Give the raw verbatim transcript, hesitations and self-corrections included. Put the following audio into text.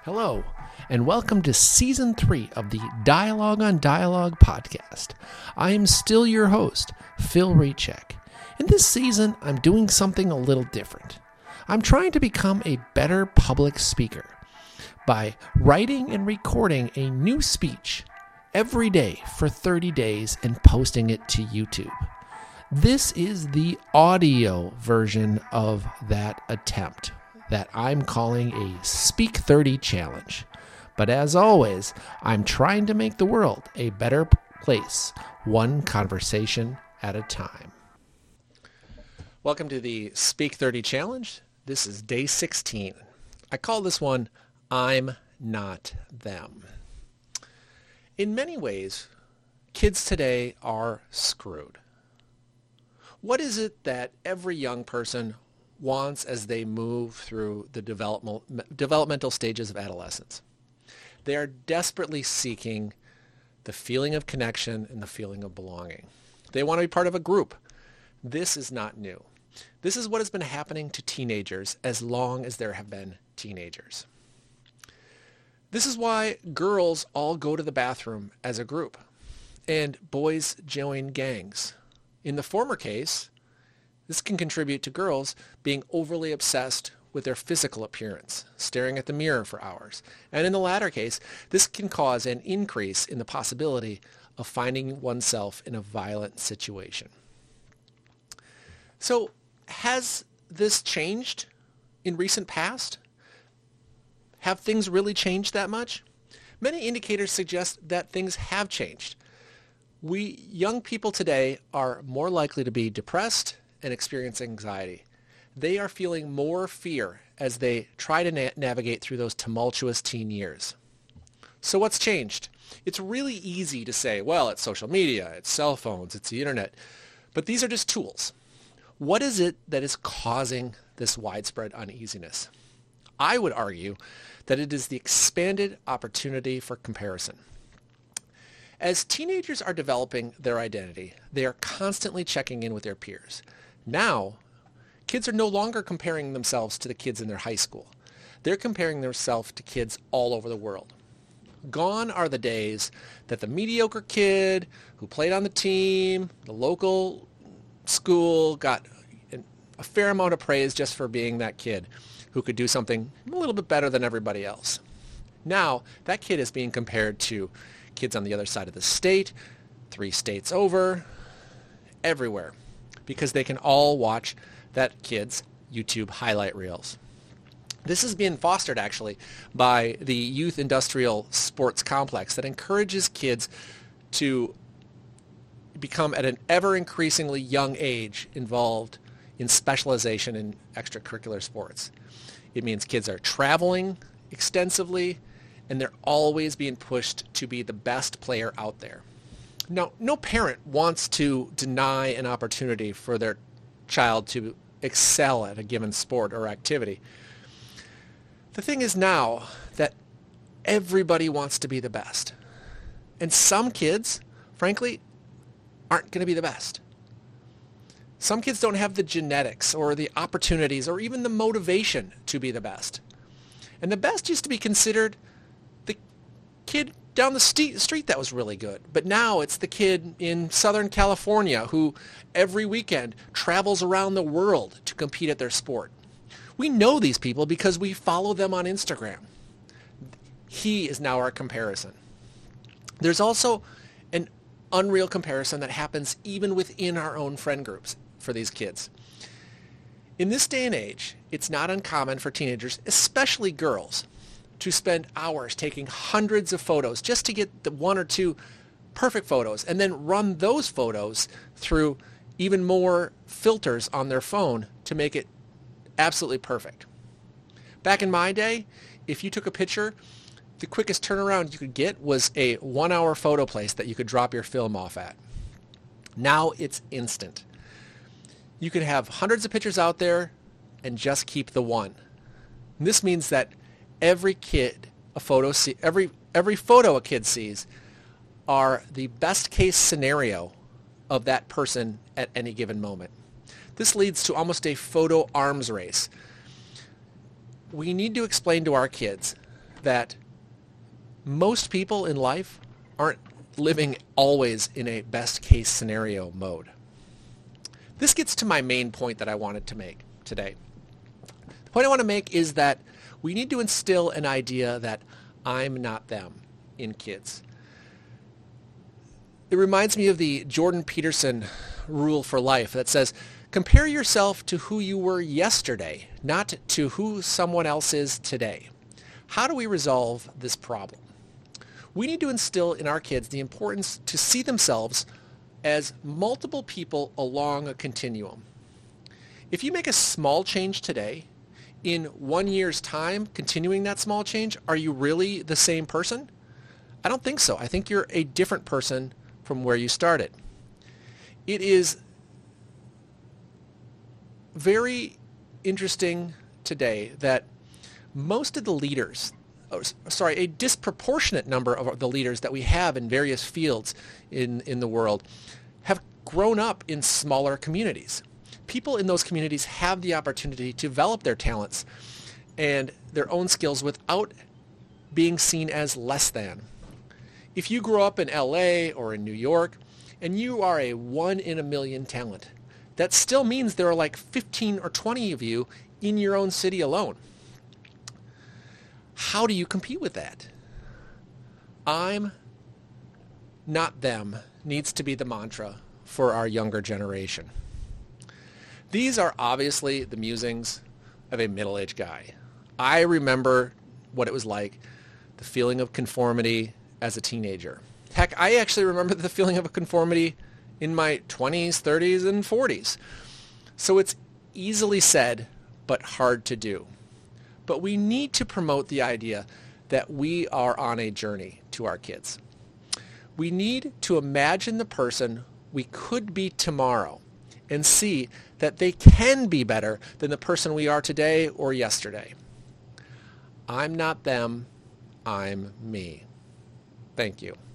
Hello, and welcome to Season three of the Dialogue on Dialogue podcast. I am still your host, Phil Rechek. In this season, I'm doing something a little different. I'm trying to become a better public speaker by writing and recording a new speech every day for thirty days and posting it to YouTube. This is the audio version of that attempt that I'm calling a Speak thirty Challenge. But as always, I'm trying to make the world a better place, one conversation at a time. Welcome to the Speak thirty Challenge. This is day sixteen. I call this one, I'm Not Them. In many ways, kids today are screwed. What is it that every young person wants as they move through the developmental developmental stages of adolescence? They are desperately seeking the feeling of connection and the feeling of belonging. They want to be part of a group. This is not new. This is what has been happening to teenagers as long as there have been teenagers. This is why girls all go to the bathroom as a group and boys join gangs. In the former case, this can contribute to girls being overly obsessed with their physical appearance, staring at the mirror for hours. And in the latter case, this can cause an increase in the possibility of finding oneself in a violent situation. So, has this changed in recent past? Have things really changed that much? Many indicators suggest that things have changed. We young people today are more likely to be depressed and experience anxiety. They are feeling more fear as they try to na- navigate through those tumultuous teen years. So what's changed? It's really easy to say, well, it's social media, it's cell phones, it's the internet, but these are just tools. What is it that is causing this widespread uneasiness? I would argue that it is the expanded opportunity for comparison. As teenagers are developing their identity, they are constantly checking in with their peers. Now, kids are no longer comparing themselves to the kids in their high school. They're comparing themselves to kids all over the world. Gone are the days that the mediocre kid who played on the team, the local school, got a fair amount of praise just for being that kid who could do something a little bit better than everybody else. Now, that kid is being compared to kids on the other side of the state, three states over, everywhere, because they can all watch that kid's YouTube highlight reels. This is being fostered, actually, by the youth industrial sports complex that encourages kids to become, at an ever-increasingly young age, involved in specialization in extracurricular sports. It means kids are traveling extensively, and they're always being pushed to be the best player out there. Now, no parent wants to deny an opportunity for their child to excel at a given sport or activity. The thing is now that everybody wants to be the best. And some kids, frankly, aren't going to be the best. Some kids don't have the genetics or the opportunities or even the motivation to be the best. And the best used to be considered the kid down the st- street that was really good. But now it's the kid in Southern California who every weekend travels around the world to compete at their sport. We know these people because we follow them on Instagram. He is now our comparison. There's also an unreal comparison that happens even within our own friend groups for these kids. In this day and age, it's not uncommon for teenagers, especially girls, to spend hours taking hundreds of photos just to get the one or two perfect photos and then run those photos through even more filters on their phone to make it absolutely perfect. Back in my day, if you took a picture, the quickest turnaround you could get was a one-hour photo place that you could drop your film off at. Now it's instant. You can have hundreds of pictures out there and just keep the one. And this means that every kid a photo see, every every photo a kid sees are the best case scenario of that person at any given moment. This leads to almost a photo arms race. We need to explain to our kids that most people in life aren't living always in a best case scenario mode. This gets to my main point that I wanted to make today. The point I want to make is that we need to instill an idea that I'm not them in kids. It reminds me of the Jordan Peterson rule for life that says, compare yourself to who you were yesterday, not to who someone else is today. How do we resolve this problem? We need to instill in our kids the importance to see themselves as multiple people along a continuum. If you make a small change today, in one year's time, continuing that small change, are you really the same person? I don't think so. I think you're a different person from where you started. It is very interesting today that most of the leaders, oh, sorry, a disproportionate number of the leaders that we have in various fields in, in the world have grown up in smaller communities. People in those communities have the opportunity to develop their talents and their own skills without being seen as less than. If you grow up in L A or in New York and you are a one in a million talent, that still means there are like fifteen or twenty of you in your own city alone. How do you compete with that? I'm not them needs to be the mantra for our younger generation. These are obviously the musings of a middle-aged guy. I remember what it was like, the feeling of conformity as a teenager. Heck, I actually remember the feeling of conformity in my twenties, thirties, and forties. So it's easily said, but hard to do. But we need to promote the idea that we are on a journey to our kids. We need to imagine the person we could be tomorrow and see that they can be better than the person we are today or yesterday. I'm not them, I'm me. Thank you.